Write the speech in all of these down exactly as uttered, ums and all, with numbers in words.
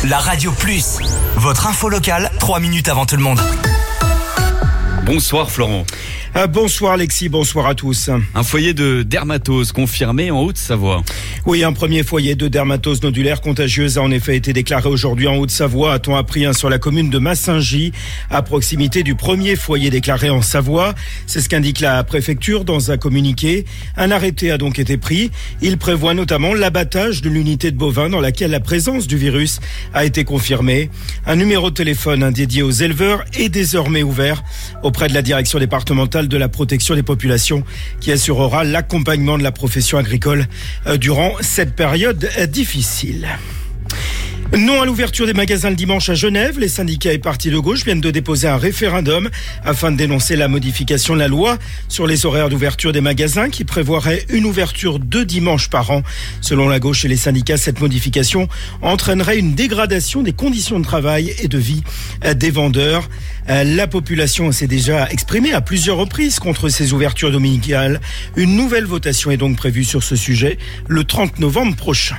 La Radio Plus, votre info locale, trois minutes avant tout le monde. Bonsoir Florent. Ah, bonsoir Alexis, bonsoir à tous. Un foyer de dermatose confirmé en Haute-Savoie. Oui, un premier foyer de dermatose nodulaire contagieuse a en effet été déclaré aujourd'hui en Haute-Savoie, a-t-on appris, hein, sur la commune de Massingy, à proximité du premier foyer déclaré en Savoie. C'est ce qu'indique la préfecture dans un communiqué. Un arrêté a donc été pris. Il prévoit notamment l'abattage de l'unité de bovins dans laquelle la présence du virus a été confirmée. Un numéro de téléphone hein, dédié aux éleveurs est désormais ouvert auprès de la direction départementale de la protection des populations qui assurera l'accompagnement de la profession agricole euh, durant cette période euh, difficile. Non à l'ouverture des magasins le dimanche à Genève. Les syndicats et partis de gauche viennent de déposer un référendum afin de dénoncer la modification de la loi sur les horaires d'ouverture des magasins qui prévoirait une ouverture deux dimanches par an. Selon la gauche et les syndicats, cette modification entraînerait une dégradation des conditions de travail et de vie des vendeurs. La population s'est déjà exprimée à plusieurs reprises contre ces ouvertures dominicales. Une nouvelle votation est donc prévue sur ce sujet le trente novembre prochain.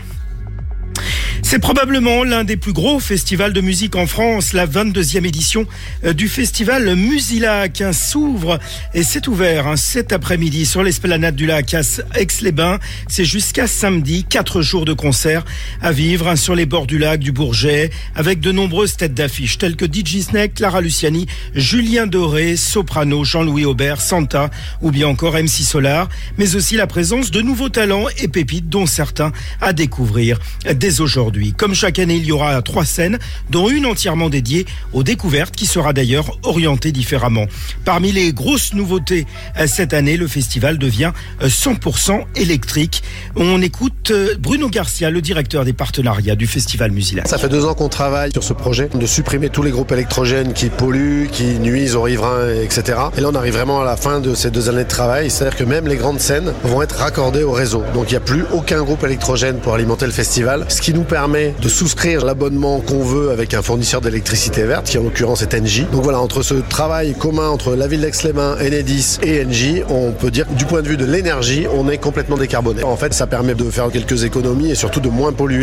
C'est probablement l'un des plus gros festivals de musique en France. La vingt-deuxième édition du festival Musilac s'ouvre et c'est ouvert hein, cet après-midi sur l'esplanade du lac à Aix-les-Bains. C'est jusqu'à samedi, quatre jours de concerts à vivre hein, sur les bords du lac du Bourget avec de nombreuses têtes d'affiche telles que D J Snake, Clara Luciani, Julien Doré, Soprano, Jean-Louis Aubert, Santa ou bien encore M C Solar, mais aussi la présence de nouveaux talents et pépites dont certains à découvrir dès aujourd'hui. Comme chaque année, il y aura trois scènes, dont une entièrement dédiée aux découvertes, qui sera d'ailleurs orientée différemment. Parmi les grosses nouveautés cette année, le festival devient cent pour cent électrique. On écoute Bruno Garcia, le directeur des partenariats du festival Musilac. Ça fait deux ans qu'on travaille sur ce projet, de supprimer tous les groupes électrogènes qui polluent, qui nuisent aux riverains, et cetera. Et là, on arrive vraiment à la fin de ces deux années de travail, c'est-à-dire que même les grandes scènes vont être raccordées au réseau. Donc il n'y a plus aucun groupe électrogène pour alimenter le festival, ce qui nous permet de souscrire l'abonnement qu'on veut avec un fournisseur d'électricité verte, qui en l'occurrence est Engie. Donc voilà, entre ce travail commun entre la ville d'Aix-les-Bains, Enedis et Engie, on peut dire que du point de vue de l'énergie, on est complètement décarboné. En fait, ça permet de faire quelques économies et surtout de moins polluer.